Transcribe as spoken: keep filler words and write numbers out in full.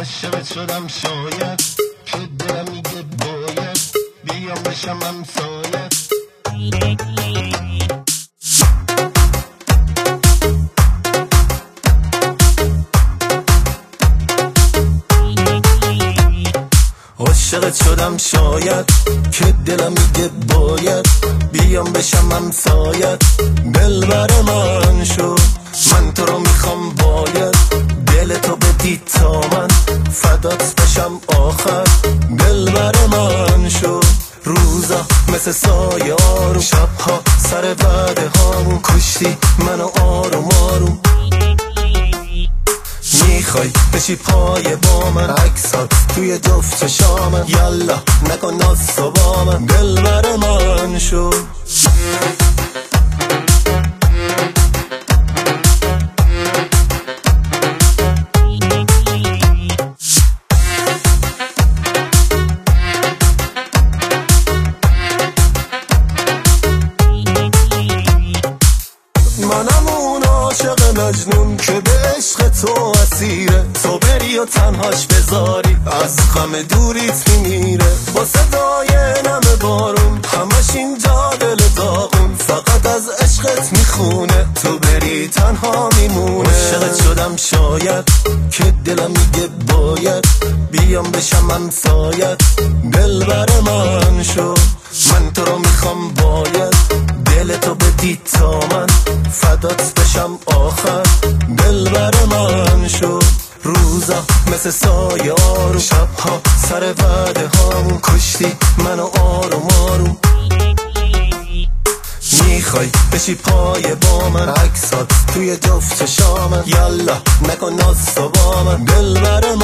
عاشقت شدم شاید که دلم میگه باید بیام بشم همسایت. عاشقت شدم شاید که دلم میگه باید بیام بشم همسایت. دلبر من شو، من تو رو میخوام باید دل تو بدی تا من فدات بشم آخر. دلبر من شو، روزا مثل سایه آروم، شبها سر وعده هامون کشتی منو آروم آروم. میخوای بشی پای با من، عکسات توی جفت چشامن، یالا نکن ناز با من. دلبر من شو، منم اون عاشق مجنون که به عشق تو اسیره، تو بری و تنهاش بذاری از غم دوریت میمیره. با صدای نم بارون همش اینجا دل داغون، فقط از عشقت میخونه تو بری تنها میمونه. عاشقت شدم شاید که دلم میگه باید بیام بشم همسایت. دلبر من شو، من تو رو میخوام باید دل تو بدی تا من فدات بشم آخر. دلبر من شو، روزا مثل سایه آروم، شبها سر وعده هامون کشتی منو آروم آروم. میخوای بشی پای با من، عکسات توی جفت چشامن، یالا نکن ناز با من. دلبر